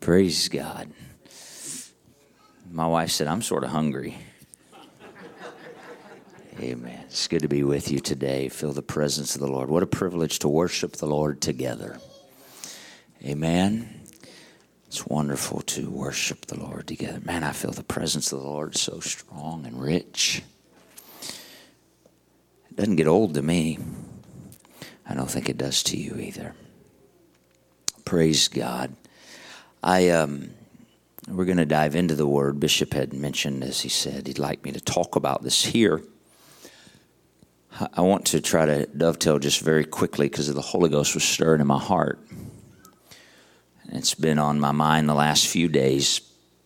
Praise God. My wife said, I'm sort of hungry. Amen. It's good to be with you today. Feel the presence of the Lord. What a privilege to worship the Lord together. Amen. It's wonderful to worship the Lord together. Man, I feel the presence of the Lord so strong and rich. It doesn't get old to me. I don't think it does to you either. Praise God. We're going to dive into the Word. Bishop had mentioned, as he said, he'd like me to talk about this here. I want to try to dovetail just very quickly because the Holy Ghost was stirring in my heart. It's been on my mind the last few days.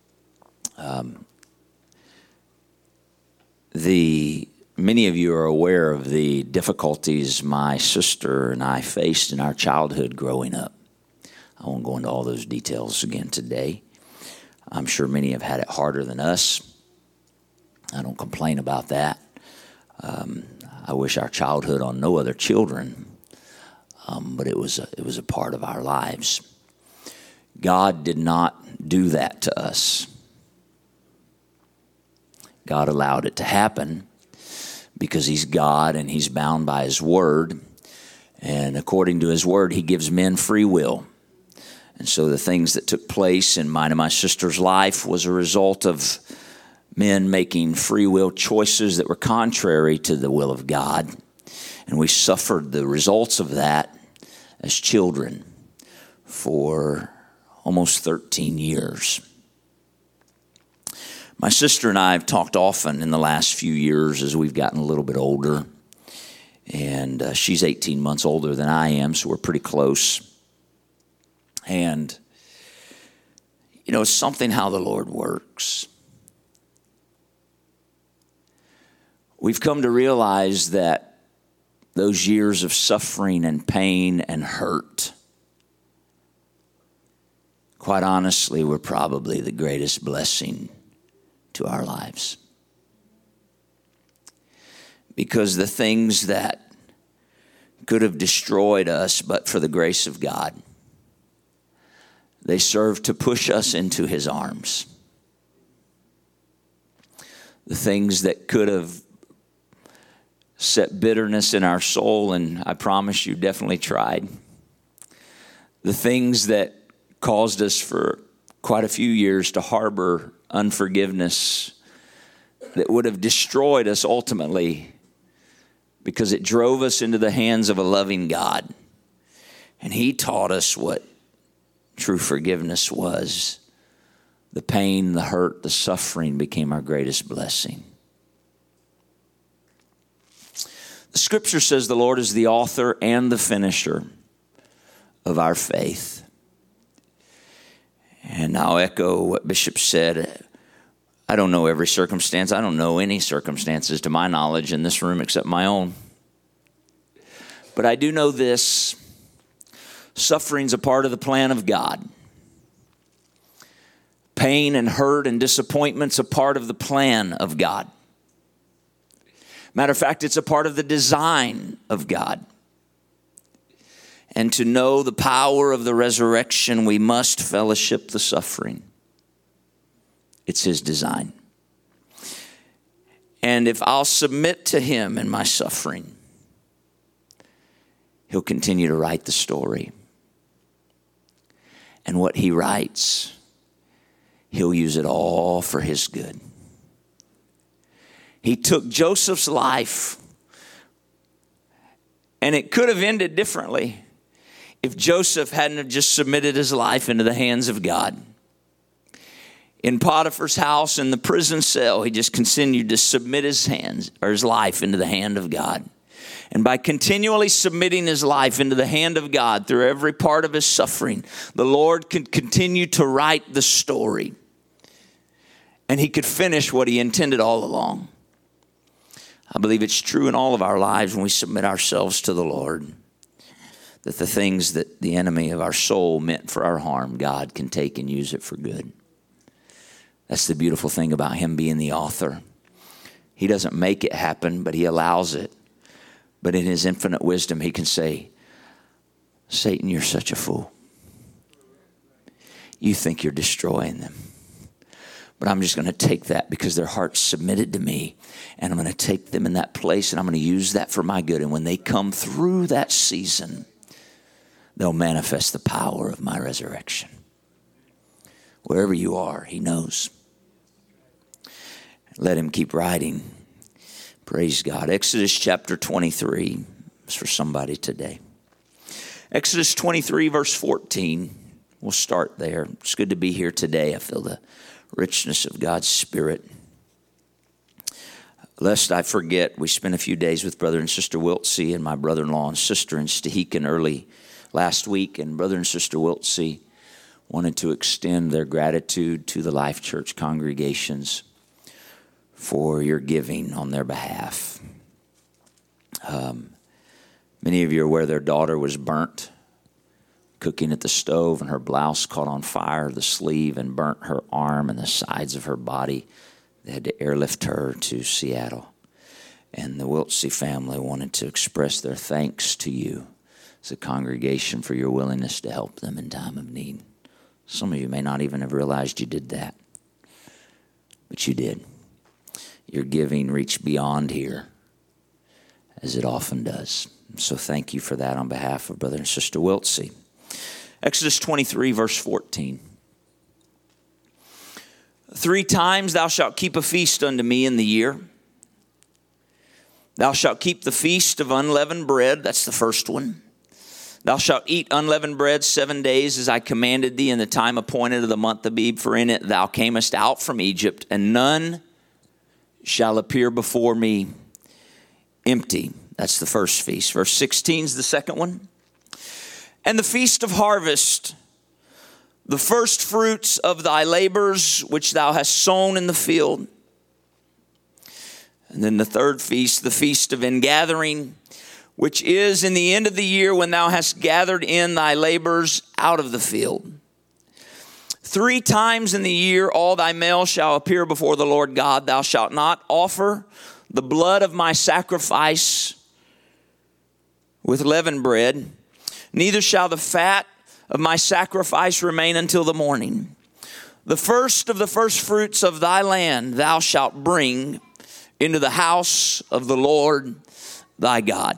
Many of you are aware of the difficulties my sister and I faced in our childhood growing up. I won't go into all those details again today. I'm sure many have had it harder than us. I don't complain about that. I wish our childhood on no other children, but it was a part of our lives. God did not do that to us. God allowed it to happen because He's God and He's bound by His Word. And according to His Word, He gives men free will. And so the things that took place in mine and my sister's life was a result of men making free will choices that were contrary to the will of God. And we suffered the results of that as children for almost 13 years. My sister and I have talked often in the last few years as we've gotten a little bit older. And she's 18 months older than I am, so we're pretty close. And, you know, it's something how the Lord works. We've come to realize that those years of suffering and pain and hurt, quite honestly, were probably the greatest blessing to our lives. Because the things that could have destroyed us but for the grace of God, they served to push us into His arms. The things that could have set bitterness in our soul, and I promise you definitely tried. The things that caused us for quite a few years to harbor unforgiveness that would have destroyed us ultimately because it drove us into the hands of a loving God. And He taught us what true forgiveness was. The pain, the hurt, the suffering became our greatest blessing. The Scripture says the Lord is the author and the finisher of our faith. And I'll echo what Bishop said. I don't know every circumstance. I don't know any circumstances to my knowledge in this room except my own. But I do know this. Suffering's a part of the plan of God. Pain and hurt and disappointment's a part of the plan of God. Matter of fact, it's a part of the design of God. And to know the power of the resurrection, we must fellowship the suffering. It's His design. And if I'll submit to Him in my suffering, He'll continue to write the story. And what He writes, He'll use it all for His good. He took Joseph's life, and it could have ended differently if Joseph hadn't have just submitted his life into the hands of God. In Potiphar's house, in the prison cell, he just continued to submit his life into the hand of God. And by continually submitting his life into the hand of God through every part of his suffering, the Lord could continue to write the story. And He could finish what He intended all along. I believe it's true in all of our lives when we submit ourselves to the Lord, that the things that the enemy of our soul meant for our harm, God can take and use it for good. That's the beautiful thing about Him being the author. He doesn't make it happen, but He allows it. But in His infinite wisdom, He can say, Satan, you're such a fool. you think you're destroying them. But I'm just going to take that because their heart's submitted to me. And I'm going to take them in that place and I'm going to use that for my good. And when they come through that season, they'll manifest the power of my resurrection. Wherever you are, he knows. Let him keep writing. Praise God. Exodus chapter 23 is for somebody today. Exodus 23 verse 14. We'll start there. It's good to be here today. I feel the richness of God's Spirit. Lest I forget, we spent a few days with Brother and Sister Wiltsey and my brother-in-law and sister in Stehekin early last week. And Brother and Sister Wiltsey wanted to extend their gratitude to the Life Church congregations for your giving on their behalf. Many of you are aware their daughter was burnt cooking at the stove, and her blouse caught on fire, the sleeve, and burnt her arm and the sides of her body. They had to airlift her to Seattle. And the Wiltsey family wanted to express their thanks to you as a congregation for your willingness to help them in time of need. Some of you may not even have realized you did that, but you did. Your giving reached beyond here, as it often does. So thank you for that on behalf of Brother and Sister Wiltsey. Exodus 23, verse 14. 3 times thou shalt keep a feast unto me in the year. Thou shalt keep the feast of unleavened bread. That's the first one. Thou shalt eat unleavened bread 7 days as I commanded thee in the time appointed of the month Abib, for in it thou camest out from Egypt, and none shall appear before me empty. That's the first feast. Verse 16 is the second one. And the feast of harvest, the first fruits of thy labors which thou hast sown in the field. And then the third feast, the feast of ingathering, which is in the end of the year when thou hast gathered in thy labors out of the field. 3 times in the year all thy male shall appear before the Lord God. Thou shalt not offer the blood of my sacrifice with leavened bread, neither shall the fat of my sacrifice remain until the morning. The first of the first fruits of thy land thou shalt bring into the house of the Lord thy God.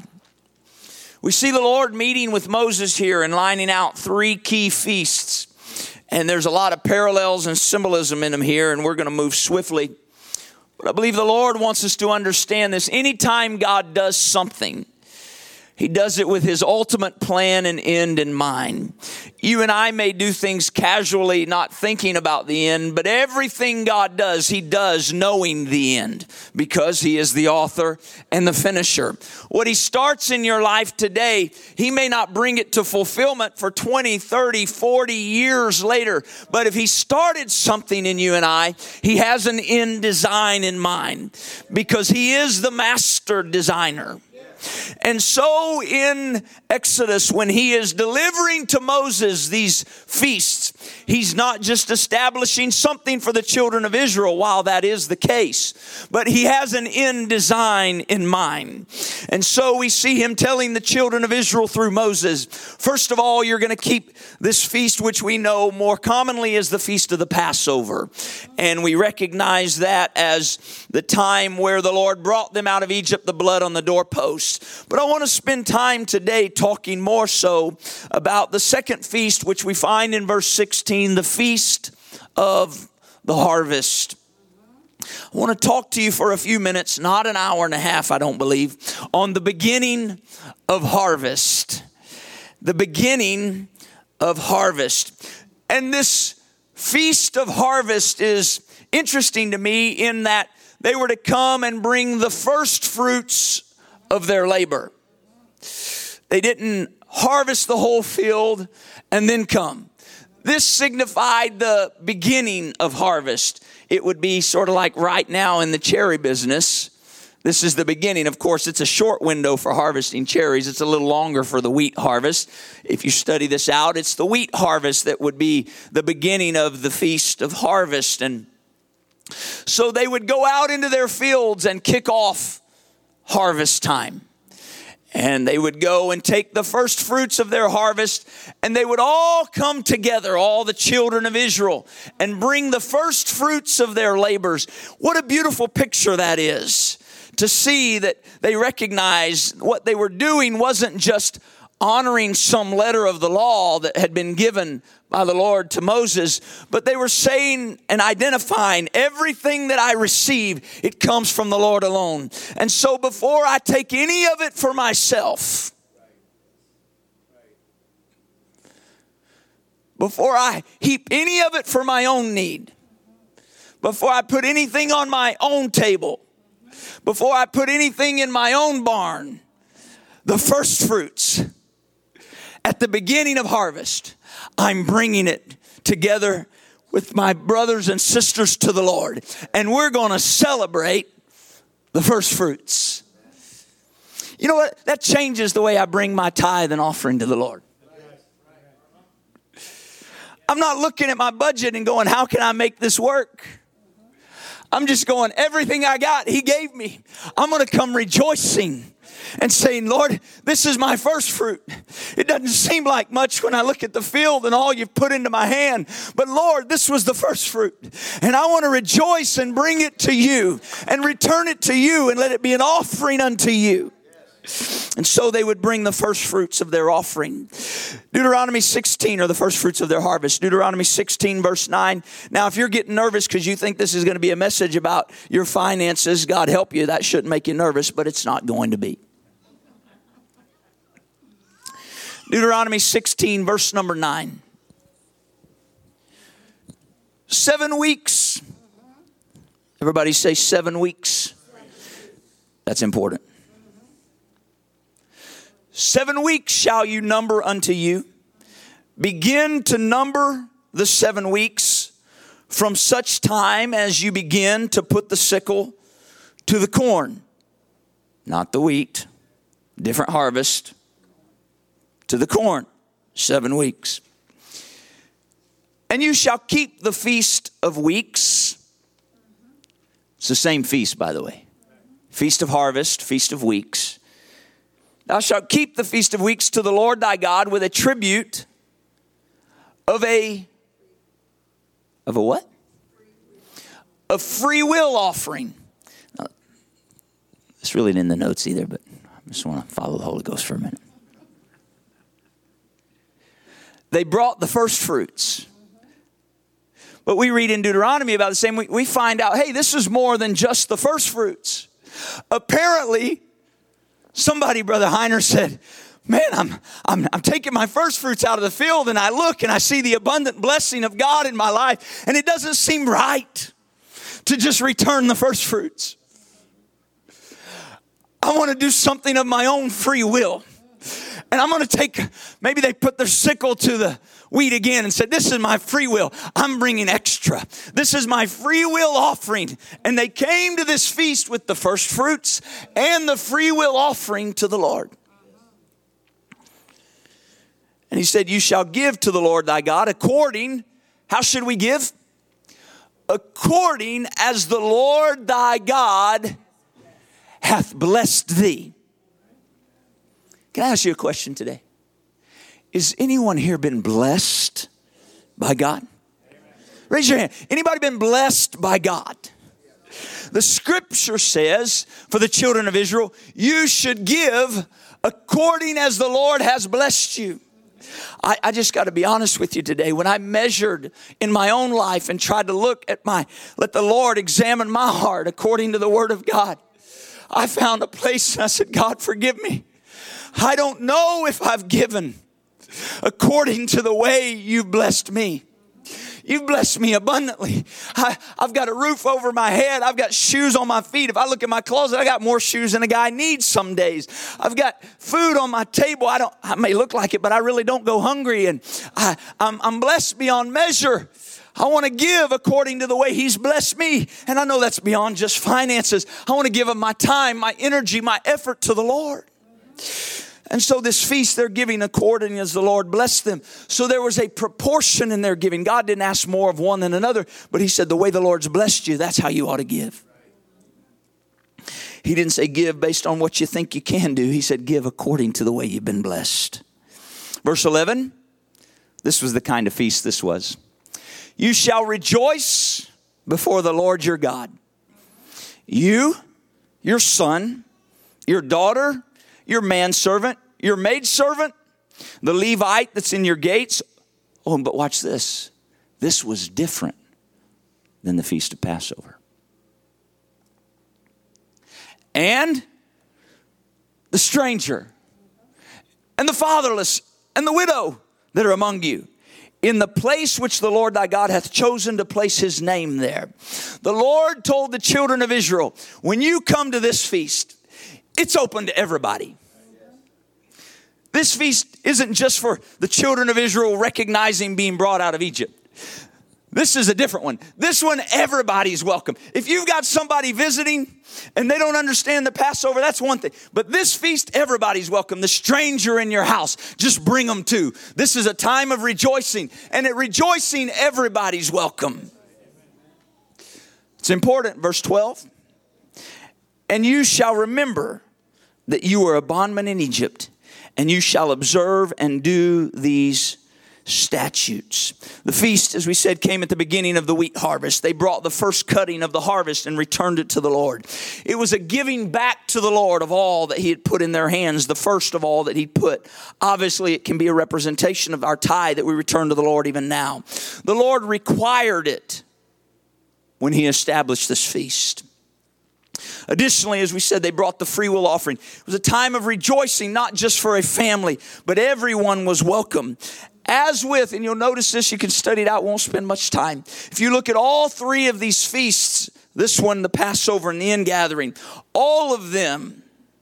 We see the Lord meeting with Moses here and lining out 3 key feasts. And there's a lot of parallels and symbolism in them here, and we're going to move swiftly. But I believe the Lord wants us to understand this. Anytime God does something, he does it with his ultimate plan and end in mind. You and I may do things casually, not thinking about the end, but everything God does, he does knowing the end because he is the author and the finisher. What he starts in your life today, he may not bring it to fulfillment for 20, 30, 40 years later. But if he started something in you and I, he has an end design in mind because he is the master designer. And so in Exodus, when he is delivering to Moses these feasts, he's not just establishing something for the children of Israel, while that is the case, but he has an end design in mind. And so we see him telling the children of Israel through Moses, first of all, you're going to keep this feast, which we know more commonly as the Feast of the Passover. And we recognize that as the time where the Lord brought them out of Egypt, the blood on the doorpost. But I want to spend time today talking more so about the second feast, which we find in verse 16, the Feast of the Harvest. I want to talk to you for a few minutes, not an hour and a half, I don't believe, on the beginning of harvest. The beginning of harvest. And this Feast of Harvest is interesting to me in that they were to come and bring the first fruits of their labor. They didn't harvest the whole field and then come. This signified the beginning of harvest. It would be sort of like right now in the cherry business. This is the beginning. Of course, it's a short window for harvesting cherries. It's a little longer for the wheat harvest. If you study this out, it's the wheat harvest that would be the beginning of the Feast of Harvest. And so they would go out into their fields and kick off harvest time. And they would go and take the first fruits of their harvest, and they would all come together, all the children of Israel, and bring the first fruits of their labors. What a beautiful picture that is, to see that they recognized what they were doing wasn't just honoring some letter of the law that had been given by the Lord to Moses, but they were saying and identifying everything that I receive, it comes from the Lord alone. And so before I take any of it for myself, before I heap any of it for my own need, before I put anything on my own table, before I put anything in my own barn, the first fruits at the beginning of harvest, I'm bringing it together with my brothers and sisters to the Lord. And we're going to celebrate the first fruits. You know what? That changes the way I bring my tithe and offering to the Lord. I'm not looking at my budget and going, how can I make this work? I'm just going, everything I got, He gave me. I'm going to come rejoicing and saying, Lord, this is my first fruit. It doesn't seem like much when I look at the field and all you've put into my hand. But Lord, this was the first fruit. And I want to rejoice and bring it to you and return it to you and let it be an offering unto you. And so they would bring the first fruits of their offering. Deuteronomy 16 are the first fruits of their harvest. Deuteronomy 16 verse 9. Now, if you're getting nervous because you think this is going to be a message about your finances, God help you. That shouldn't make you nervous, but it's not going to be. Deuteronomy 16 verse number 9. 7 weeks. Everybody say 7 weeks. That's important. 7 weeks shall you number unto you. Begin to number the 7 weeks from such time as you begin to put the sickle to the corn. Not the wheat. Different harvest. To the corn. 7 weeks. And you shall keep the feast of weeks. It's the same feast, by the way. Feast of harvest, feast of weeks. Thou shalt keep the feast of weeks to the Lord thy God with a tribute of a what? A free will offering. Now, it's really in the notes either, but I just want to follow the Holy Ghost for a minute. They brought the first fruits. But we read in Deuteronomy about the same. We find out, hey, this is more than just the first fruits. Apparently, somebody, Brother Heiner, said, man, I'm taking my first fruits out of the field, and I look and I see the abundant blessing of God in my life, and it doesn't seem right to just return the first fruits. I want to do something of my own free will. And I'm going to take, maybe they put their sickle to the wheat again and said, this is my free will. I'm bringing extra. This is my free will offering. And they came to this feast with the first fruits and the free will offering to the Lord. And He said, you shall give to the Lord thy God according, how should we give? According as the Lord thy God hath blessed thee. Can I ask you a question today? Is anyone here been blessed by God? Amen. Raise your hand. Anybody been blessed by God? The scripture says for the children of Israel, you should give according as the Lord has blessed you. I just got to be honest with you today. When I measured in my own life and tried to look at let the Lord examine my heart according to the word of God, I found a place and I said, God, forgive me. I don't know if I've given according to the way you've blessed me. You've blessed me abundantly. I've got a roof over my head. I've got shoes on my feet. If I look in my closet, I got more shoes than a guy needs some days. I've got food on my table. I may look like it, but I really don't go hungry. And I'm blessed beyond measure. I want to give according to the way He's blessed me. And I know that's beyond just finances. I want to give Him my time, my energy, my effort to the Lord. And so this feast they're giving according as the Lord blessed them. So there was a proportion in their giving. God didn't ask more of one than another, but He said the way the Lord's blessed you, that's how you ought to give. He didn't say give based on what you think you can do. He said give according to the way you've been blessed. Verse 11, this was the kind of feast this was. You shall rejoice before the Lord your God. You, your son, your daughter, your manservant, your maidservant, the Levite that's in your gates. Oh, but watch this. This was different than the Feast of Passover. And the stranger and the fatherless and the widow that are among you, in the place which the Lord thy God hath chosen to place his name there. The Lord told the children of Israel, when you come to this feast, it's open to everybody. This feast isn't just for the children of Israel recognizing being brought out of Egypt. This is a different one. This one, everybody's welcome. If you've got somebody visiting and they don't understand the Passover, that's one thing. But this feast, everybody's welcome. The stranger in your house, just bring them too. This is a time of rejoicing. And at rejoicing, everybody's welcome. It's important. Verse 12. And you shall remember that you were a bondman in Egypt, and you shall observe and do these statutes. The feast, as we said, came at the beginning of the wheat harvest. They brought the first cutting of the harvest and returned it to the Lord. It was a giving back to the Lord of all that he had put in their hands, the first of all that he'd put. Obviously, it can be a representation of our tithe that we return to the Lord even now. The Lord required it when he established this feast. Additionally, as we said, they brought the free will offering. It was a time of rejoicing, not just for a family, but everyone was welcome. As with, and you'll notice this, you can study it out, won't spend much time. If you look at all three of these feasts, this one, the Passover and the ingathering, all of them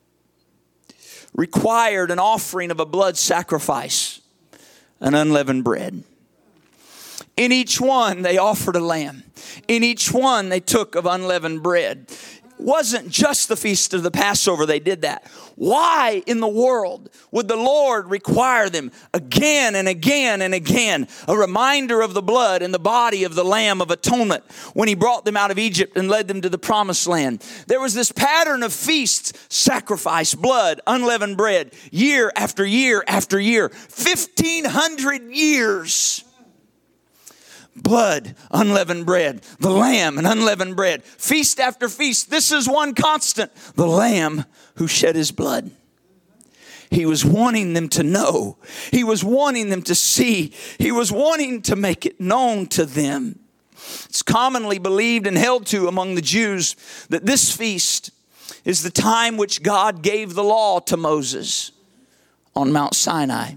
required an offering of a blood sacrifice, an unleavened bread. In each one, they offered a lamb. In each one, they took of unleavened bread. Wasn't just the feast of the Passover they did that. Why in the world would the Lord require them again and again and again? A reminder of the blood and the body of the Lamb of Atonement when he brought them out of Egypt and led them to the promised land. There was this pattern of feasts, sacrifice, blood, unleavened bread, year after year after year. 1,500 years. Blood, unleavened bread, the lamb and unleavened bread, feast after feast. This is one constant, the lamb who shed his blood. He was wanting them to know. He was wanting them to see. He was wanting to make it known to them. It's commonly believed and held to among the Jews that this feast is the time which God gave the law to Moses on Mount Sinai.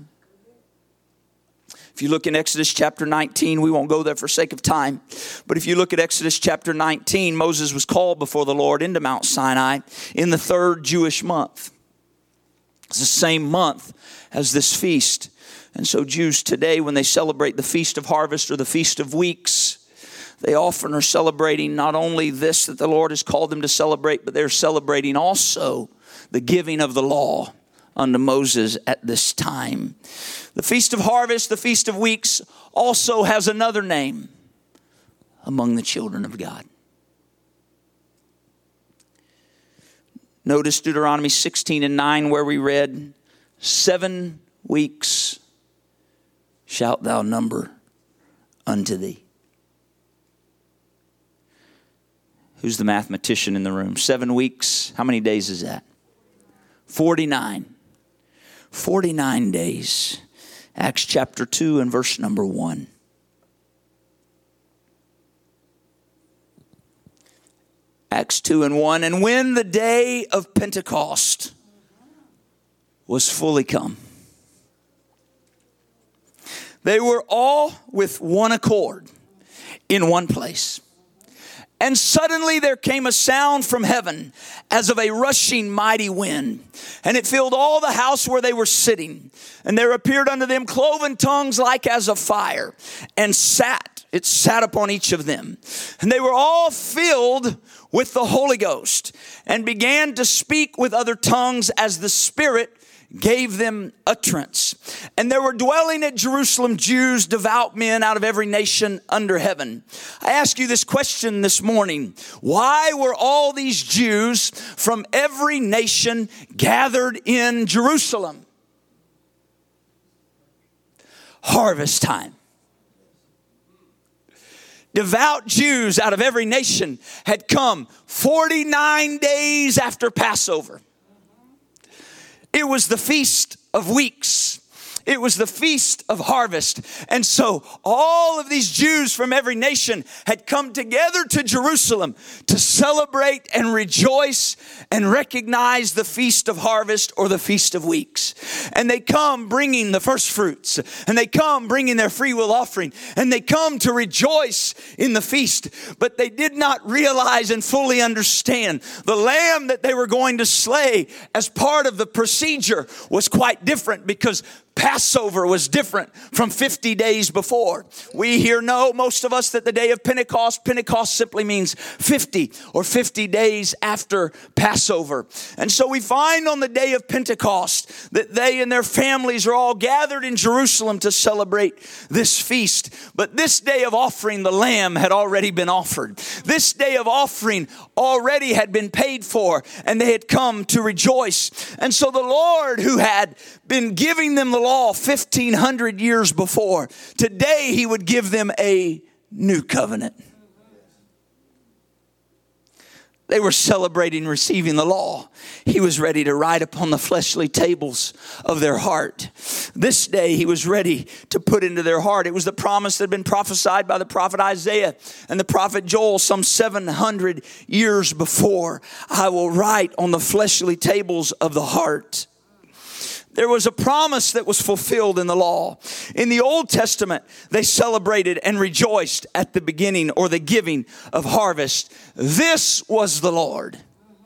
If you look in Exodus chapter 19, we won't go there for sake of time. But if you look at Exodus chapter 19, Moses was called before the Lord into Mount Sinai in the 3rd Jewish month. It's the same month as this feast. And so Jews today, when they celebrate the Feast of Harvest or the Feast of Weeks, they often are celebrating not only this that the Lord has called them to celebrate, but they're celebrating also the giving of the law unto Moses at this time. The Feast of Harvest, the Feast of Weeks, also has another name among the children of God. Notice Deuteronomy 16:9 where we read, 7 weeks shalt thou number unto thee. Who's the mathematician in the room? 7 weeks, how many days is that? 49. 49 days. Acts chapter 2 and verse number 1. Acts 2 and 1. And when the day of Pentecost was fully come, they were all with one accord in one place. And suddenly there came a sound from heaven as of a rushing mighty wind, and it filled all the house where they were sitting. And there appeared unto them cloven tongues like as of fire, and it sat upon each of them. And they were all filled with the Holy Ghost, and began to speak with other tongues as the Spirit gave them utterance. And there were dwelling at Jerusalem Jews, devout men out of every nation under heaven. I ask you this question this morning. Why were all these Jews from every nation gathered in Jerusalem? Harvest time. Devout Jews out of every nation had come 49 days after Passover. It was the Feast of Weeks. It was the Feast of Harvest. And so all of these Jews from every nation had come together to Jerusalem to celebrate and rejoice and recognize the Feast of Harvest or the Feast of Weeks. And they come bringing the first fruits, and they come bringing their free will offering, and they come to rejoice in the feast. But they did not realize and fully understand the lamb that they were going to slay as part of the procedure was quite different, because Passover was different from 50 days before. We here know, most of us, that the day of Pentecost simply means 50 or 50 days after Passover. And so we find on the day of Pentecost that they and their families are all gathered in Jerusalem to celebrate this feast. But this day of offering, the lamb had already been offered. This day of offering already had been paid for, and they had come to rejoice. And so the Lord, who had been giving them the law 1,500 years before, today he would give them a new covenant. They were celebrating receiving the law. He was ready to write upon the fleshly tables of their heart. This day he was ready to put into their heart. It was the promise that had been prophesied by the prophet Isaiah and the prophet Joel some 700 years before. I will write on the fleshly tables of the heart. There was a promise that was fulfilled in the law. In the Old Testament, they celebrated and rejoiced at the beginning or the giving of harvest. This was the Lord.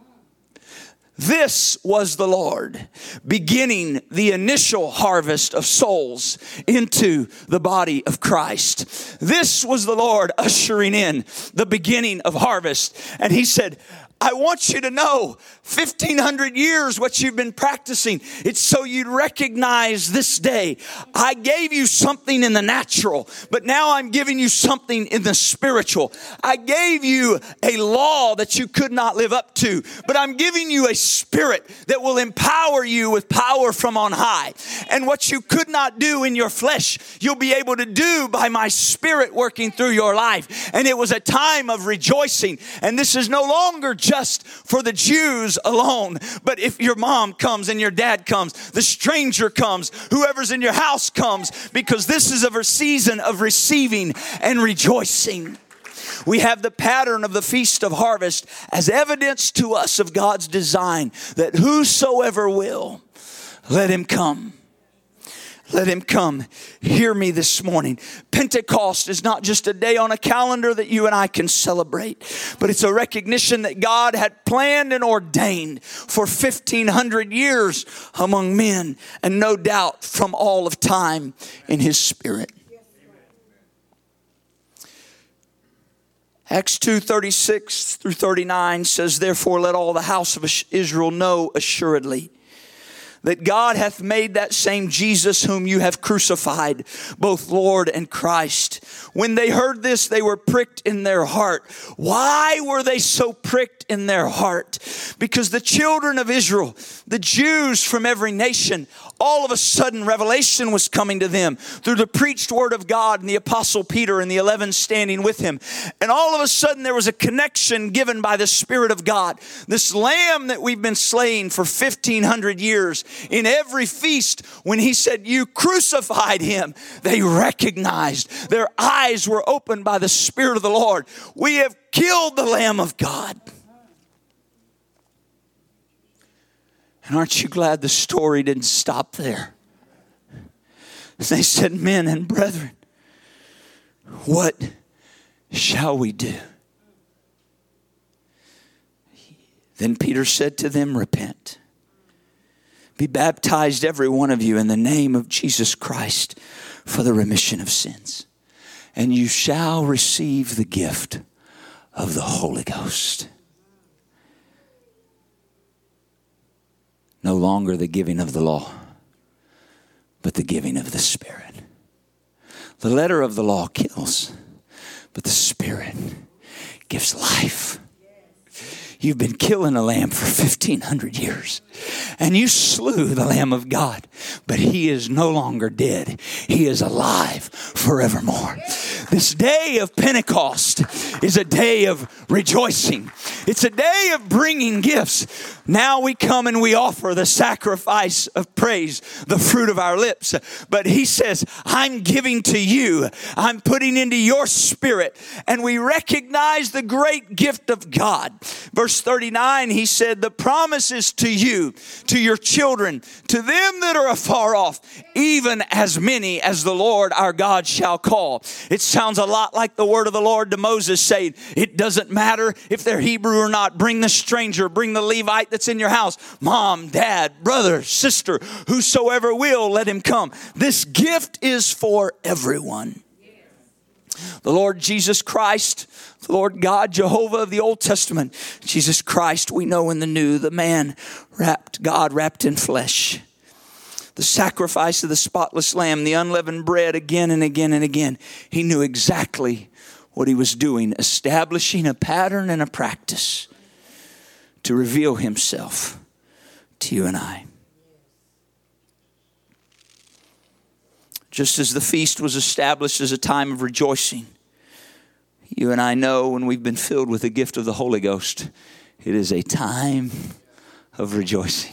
This was the Lord beginning the initial harvest of souls into the body of Christ. This was the Lord ushering in the beginning of harvest. And he said, I want you to know 1,500 years what you've been practicing. It's so you'd recognize this day. I gave you something in the natural, but now I'm giving you something in the spiritual. I gave you a law that you could not live up to, but I'm giving you a spirit that will empower you with power from on high. And what you could not do in your flesh, you'll be able to do by my spirit working through your life. And it was a time of rejoicing. And this is no longer just for the Jews alone. But if your mom comes and your dad comes, the stranger comes, whoever's in your house comes, because this is a season of receiving and rejoicing. We have the pattern of the Feast of Harvest as evidence to us of God's design that whosoever will, let him come. Let him come. Hear me this morning. Pentecost is not just a day on a calendar that you and I can celebrate, but it's a recognition that God had planned and ordained for 1,500 years among men, and no doubt from all of time in his spirit. Acts 2:36 through 39 says, therefore let all the house of Israel know assuredly that God hath made that same Jesus whom you have crucified, both Lord and Christ. When they heard this, they were pricked in their heart. Why were they so pricked in their heart? Because the children of Israel, the Jews from every nation, all of a sudden revelation was coming to them through the preached word of God and the apostle Peter and the 11 standing with him. And all of a sudden there was a connection given by the Spirit of God. This lamb that we've been slaying for 1,500 years, in every feast, when he said, you crucified him, they recognized. Their eyes were opened by the Spirit of the Lord. We have killed the Lamb of God. And aren't you glad the story didn't stop there? They said, men and brethren, what shall we do? Then Peter said to them, repent. Be baptized, every one of you, in the name of Jesus Christ for the remission of sins. And you shall receive the gift of the Holy Ghost. No longer the giving of the law. but the giving of the Spirit. The letter of the law kills, but the Spirit gives life. You've been killing a lamb for 1,500 years. And you slew the Lamb of God. But he is no longer dead. He is alive forevermore. This day of Pentecost is a day of rejoicing. It's a day of bringing gifts. Now we come and we offer the sacrifice of praise, the fruit of our lips. But he says, I'm giving to you. I'm putting into your spirit. And we recognize the great gift of God. Verse 39, he said, the promise is to you, to your children, to them that are afar off, even as many as the Lord our God shall call. It sounds a lot like the word of the Lord to Moses saying, it doesn't matter if they're Hebrew or not. Bring the stranger, bring the Levite that's in your house. Mom, dad, brother, sister, whosoever will, let him come. This gift is for everyone. The Lord Jesus Christ, the Lord God, Jehovah of the Old Testament, Jesus Christ, we know in the New, the man God wrapped in flesh. The sacrifice of the spotless lamb, the unleavened bread again and again and again. He knew exactly what he was doing, establishing a pattern and a practice to reveal himself to you and I. Just as the feast was established as a time of rejoicing, you and I know when we've been filled with the gift of the Holy Ghost, it is a time of rejoicing.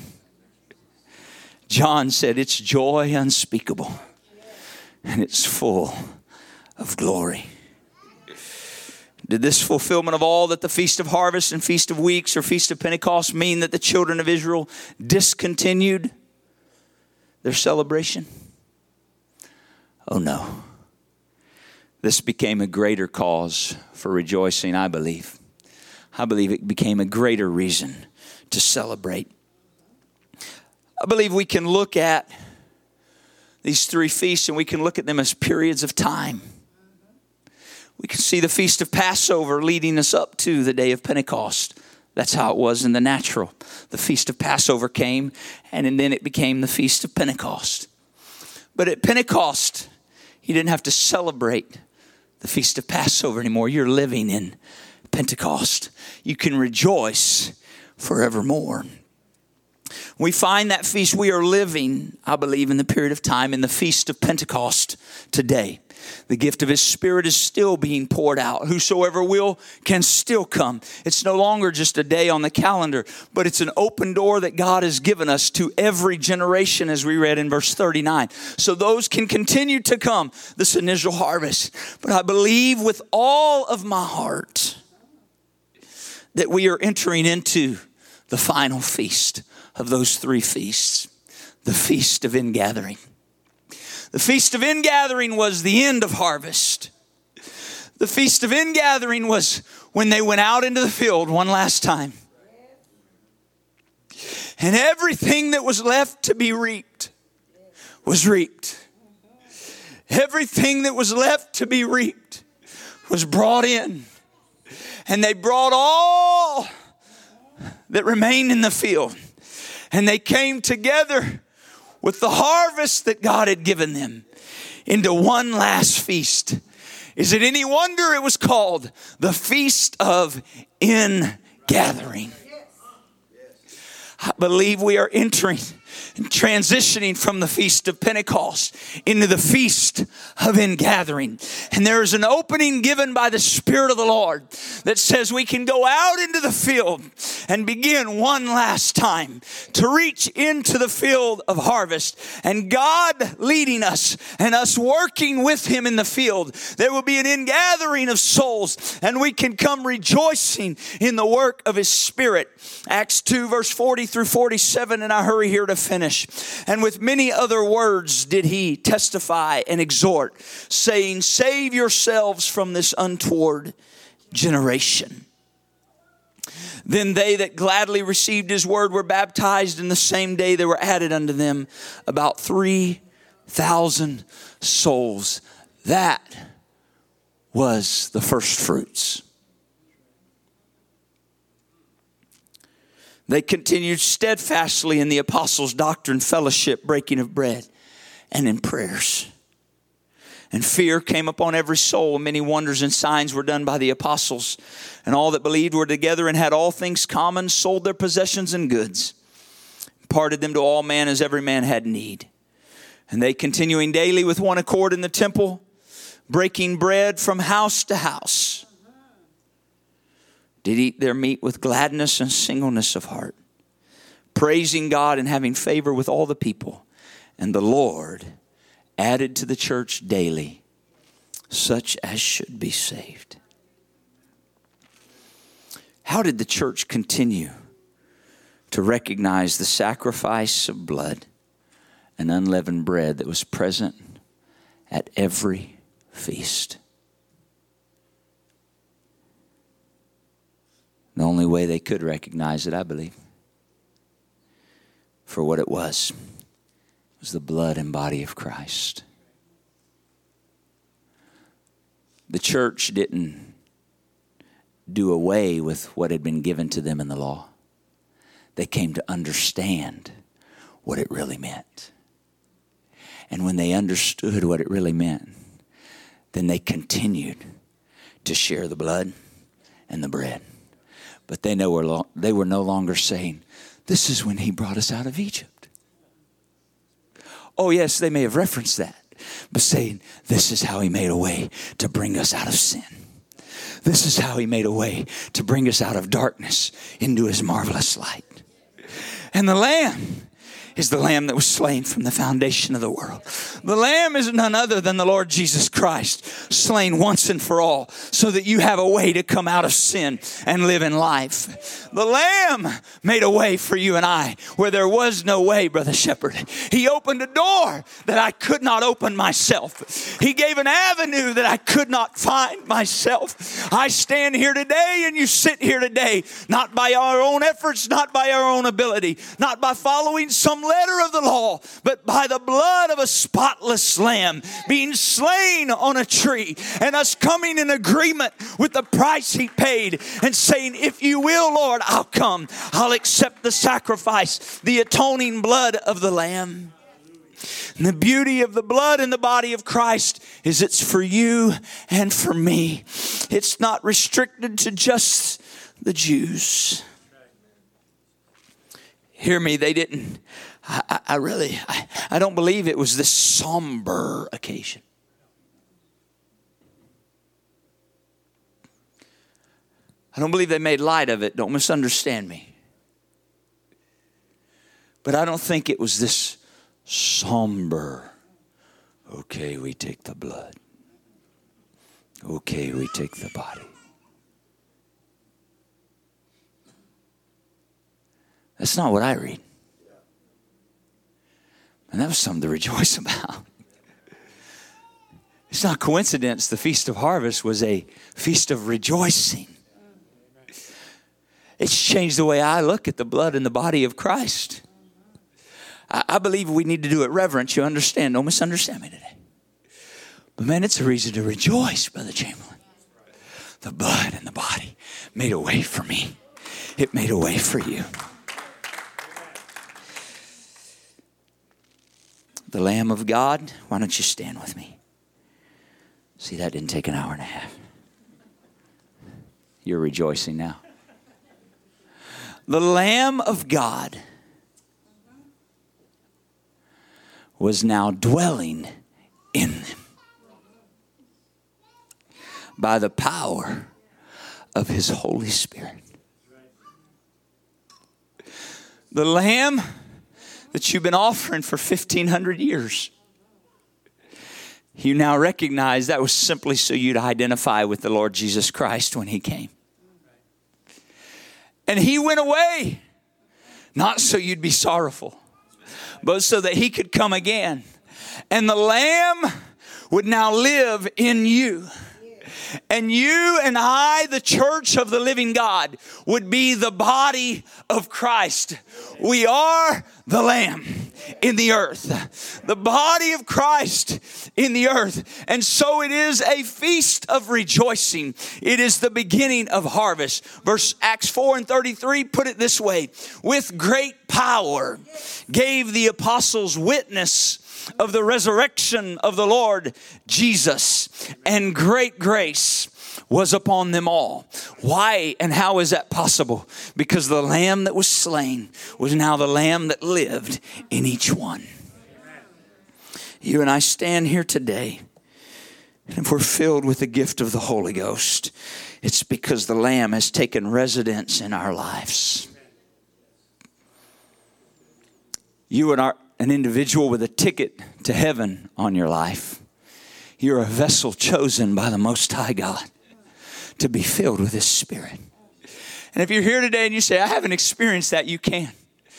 John said it's joy unspeakable and it's full of glory. Did this fulfillment of all that the Feast of Harvest and Feast of Weeks or Feast of Pentecost mean that the children of Israel discontinued their celebration? Oh no. This became a greater cause for rejoicing, I believe. I believe it became a greater reason to celebrate. I believe we can look at these three feasts and we can look at them as periods of time. We can see the Feast of Passover leading us up to the day of Pentecost. That's how it was in the natural. The Feast of Passover came and then it became the Feast of Pentecost. But at Pentecost, you didn't have to celebrate the Feast of Passover anymore. You're living in Pentecost. You can rejoice forevermore. We find that feast we are living, I believe, in the period of time in the Feast of Pentecost today. The gift of His Spirit is still being poured out. Whosoever will can still come. It's no longer just a day on the calendar, but it's an open door that God has given us to every generation, as we read in verse 39. So those can continue to come, this initial harvest. But I believe with all of my heart that we are entering into the final feast of those three feasts, the Feast of Ingathering. The Feast of Ingathering was the end of harvest. The Feast of Ingathering was when they went out into the field one last time. And everything that was left to be reaped was reaped. Everything that was left to be reaped was brought in. And they brought all that remained in the field. And they came together with the harvest that God had given them into one last feast. Is it any wonder it was called the Feast of Ingathering? I believe we are entering and transitioning from the Feast of Pentecost into the Feast of Ingathering. And there is an opening given by the Spirit of the Lord that says we can go out into the field and begin one last time to reach into the field of harvest. And God leading us and us working with Him in the field, there will be an ingathering of souls and we can come rejoicing in the work of His Spirit. Acts 2 verse 40 through 47, and I hurry here to finish. And with many other words did he testify and exhort, saying, save yourselves from this untoward generation. Then they that gladly received his word were baptized, and the same day there were added unto them about 3,000 souls. That was the first fruits. They continued steadfastly in the apostles' doctrine, fellowship, breaking of bread, and in prayers. And fear came upon every soul, and many wonders and signs were done by the apostles. And all that believed were together and had all things common, sold their possessions and goods, parted them to all men as every man had need. And they, continuing daily with one accord in the temple, breaking bread from house to house, did eat their meat with gladness and singleness of heart, praising God and having favor with all the people. And the Lord added to the church daily such as should be saved. How did the church continue to recognize the sacrifice of blood and unleavened bread that was present at every feast? The only way they could recognize it, I believe, for what it was the blood and body of Christ. The church didn't do away with what had been given to them in the law. They came to understand what it really meant. And when they understood what it really meant, then they continued to share the blood and the bread. But they were no longer saying, this is when he brought us out of Egypt. Oh, yes, they may have referenced that, but saying, this is how he made a way to bring us out of sin. This is how he made a way to bring us out of darkness into his marvelous light. And the Lamb is the Lamb that was slain from the foundation of the world. The Lamb is none other than the Lord Jesus Christ, slain once and for all, so that you have a way to come out of sin and live in life. The Lamb made a way for you and I where there was no way, Brother Shepherd. He opened a door that I could not open myself. He gave an avenue that I could not find myself. I stand here today and you sit here today, not by our own efforts, not by our own ability, not by following some letter of the law, but by the blood of a spotless lamb being slain on a tree, and us coming in agreement with the price he paid and saying, if you will, Lord, I'll come. I'll accept the sacrifice, the atoning blood of the Lamb. And the beauty of the blood and the body of Christ is it's for you and for me. It's not restricted to just the Jews. Hear me, they didn't. I don't believe it was this somber occasion. I don't believe they made light of it. Don't misunderstand me. But I don't think it was this somber. Okay, we take the blood. Okay, we take the body. That's not what I read. And that was something to rejoice about. It's not coincidence the Feast of Harvest was a feast of rejoicing. It's changed the way I look at the blood and the body of Christ. I believe we need to do it reverent. You understand? Don't misunderstand me today. But man, it's a reason to rejoice, Brother Chamberlain. The blood and the body made a way for me. It made a way for you. The Lamb of God. Why don't you stand with me? See, that didn't take an hour and a half. You're rejoicing now. The Lamb of God was now dwelling in them by the power of his Holy Spirit. The Lamb that you've been offering for 1,500 years. You now recognize that was simply so you'd identify with the Lord Jesus Christ when he came. And he went away, not so you'd be sorrowful, but so that he could come again. And the Lamb would now live in you. And you and I, the church of the living God, would be the body of Christ. We are the Lamb in the earth. The body of Christ in the earth. And so it is a feast of rejoicing. It is the beginning of harvest. Verse Acts 4:33 put it this way. With great power gave the apostles witness of the resurrection of the Lord Jesus, and great grace was upon them all. Why and how is that possible? Because the Lamb that was slain was now the Lamb that lived in each one. You and I stand here today, and if we're filled with the gift of the Holy Ghost, it's because the Lamb has taken residence in our lives. You are an individual with a ticket to heaven on your life. You're a vessel chosen by the Most High God to be filled with His Spirit. And if you're here today and you say, I haven't experienced that, you can.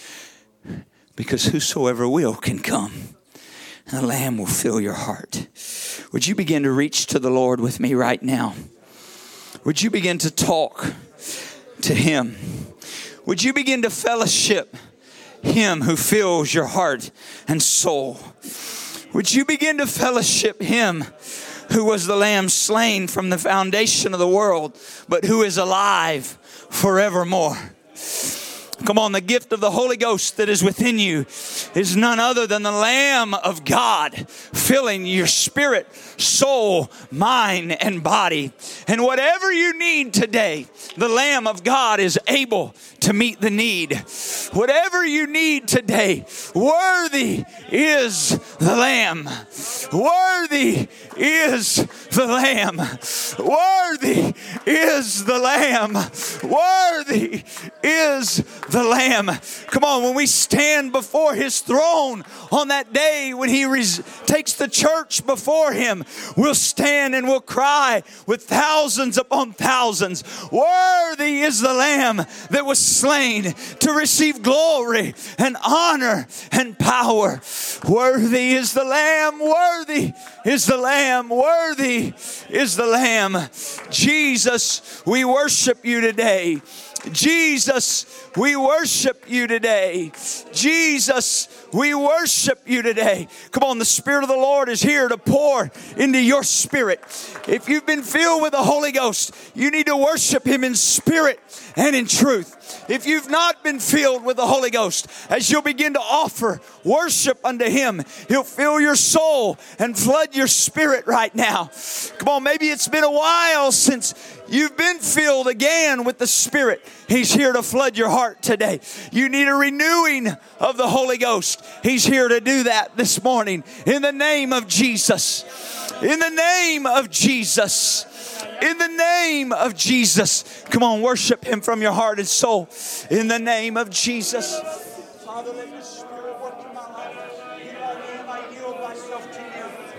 Because whosoever will can come. And the Lamb will fill your heart. Would you begin to reach to the Lord with me right now? Would you begin to talk to Him? Would you begin to fellowship Him who fills your heart and soul? Would you begin to fellowship Him who was the Lamb slain from the foundation of the world, but who is alive forevermore? Come on, the gift of the Holy Ghost that is within you is none other than the Lamb of God filling your spirit, soul, mind, and body. And whatever you need today, the Lamb of God is able to meet the need. Whatever you need today, worthy is the Lamb. Worthy is the Lamb. Worthy is the Lamb. Worthy is the Lamb. Come on, when we stand before His throne on that day when He takes the church before Him, we'll stand and we'll cry with thousands upon thousands. Worthy is the Lamb that was slain to receive glory and honor and power. Worthy is the Lamb. Worthy is the Lamb. Worthy is the Lamb. Jesus, we worship You today. Jesus, we worship You today. Jesus, we worship You today. Come on, the Spirit of the Lord is here to pour into your spirit. If you've been filled with the Holy Ghost, you need to worship Him in spirit and in truth. If you've not been filled with the Holy Ghost, as you'll begin to offer worship unto Him, He'll fill your soul and flood your spirit right now. Come on, maybe it's been a while since you've been filled again with the Spirit. He's here to flood your heart today. You need a renewing of the Holy Ghost. He's here to do that this morning. In the name of Jesus. In the name of Jesus. In the name of Jesus. Come on, worship Him from your heart and soul. In the name of Jesus. Father, let your Spirit work in my life. Here I am, I yield myself to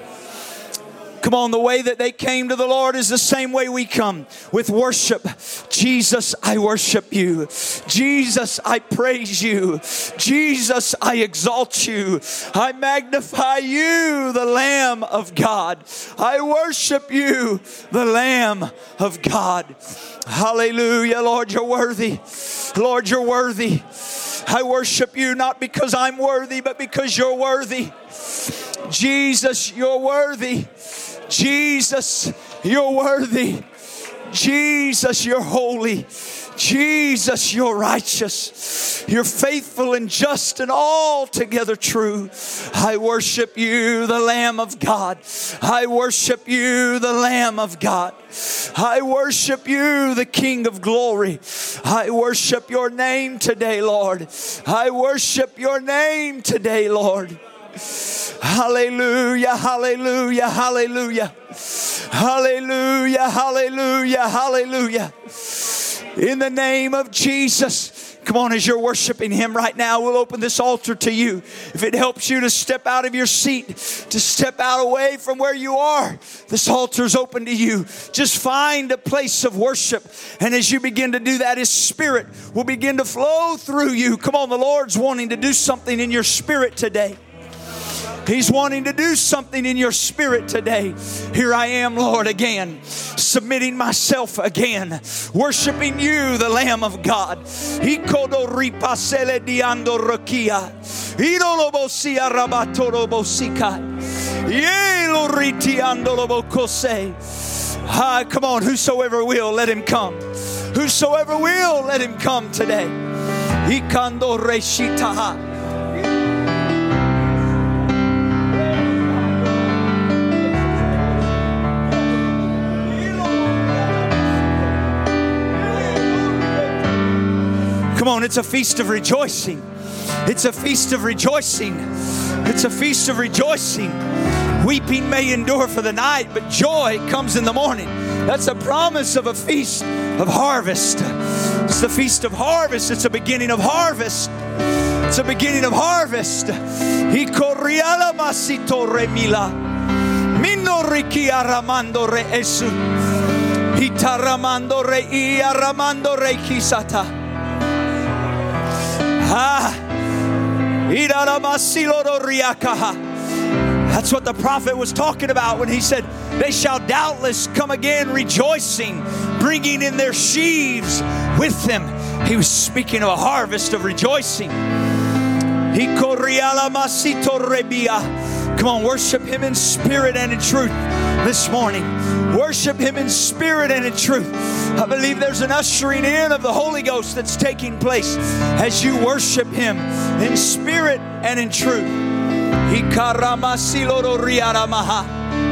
You. Come on, the way that they came to the Lord is the same way we come, with worship. Jesus, I worship You. Jesus, I praise You. Jesus, I exalt You. I magnify You, the Lamb of God. I worship You, the Lamb of God. Hallelujah. Lord, You're worthy. Lord, You're worthy. I worship You not because I'm worthy, but because You're worthy. Jesus, You're worthy. Jesus, You're worthy. Jesus, You're holy. Jesus, You're righteous. You're faithful and just and altogether true. I worship You, the Lamb of God. I worship You, the Lamb of God. I worship You, the King of glory. I worship Your name today, Lord. I worship Your name today, Lord. Hallelujah, hallelujah, hallelujah. Hallelujah, hallelujah, hallelujah. In the name of Jesus. Come on, as you're worshiping Him right now, we'll open this altar to you. If it helps you to step out of your seat, to step out away from where you are, this altar's open to you. Just find a place of worship. And as you begin to do that, His Spirit will begin to flow through you. Come on, the Lord's wanting to do something in your spirit today. He's wanting to do something in your spirit today. Here I am, Lord, again, submitting myself again, worshiping You, the Lamb of God. Come on, whosoever will, let him come. Whosoever will, let him come today. Come on, it's a feast of rejoicing. It's a feast of rejoicing. It's a feast of rejoicing. Weeping may endure for the night, but joy comes in the morning. That's a promise of a feast of harvest. It's the feast of harvest. It's a beginning of harvest. It's a beginning of harvest. Hikoriala masito remila. Minoriki aramando re esu. Hitaramando re iaramando re kisata. Iraramasilo riakaha. That's what the prophet was talking about when he said, they shall doubtless come again rejoicing, bringing in their sheaves with them. He was speaking of a harvest of rejoicing. Come on, worship Him in spirit and in truth this morning. Worship Him in spirit and in truth. I believe there's an ushering in of the Holy Ghost that's taking place as you worship Him in spirit and in truth. Hikaramasilo riaramaha.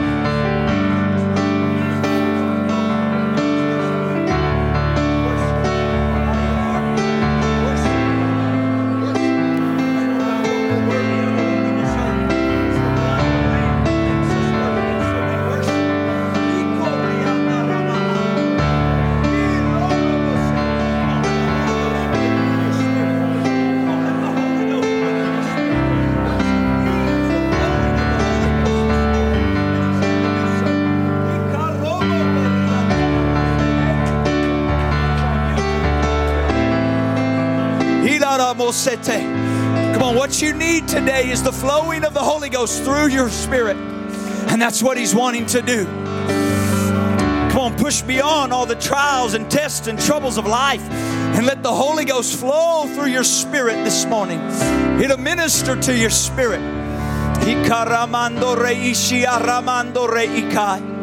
Come on, what you need today is the flowing of the Holy Ghost through your spirit. And that's what He's wanting to do. Come on, push beyond all the trials and tests and troubles of life and let the Holy Ghost flow through your spirit this morning. It'll minister to your spirit. Hikaramando re ishi aramando re ikai.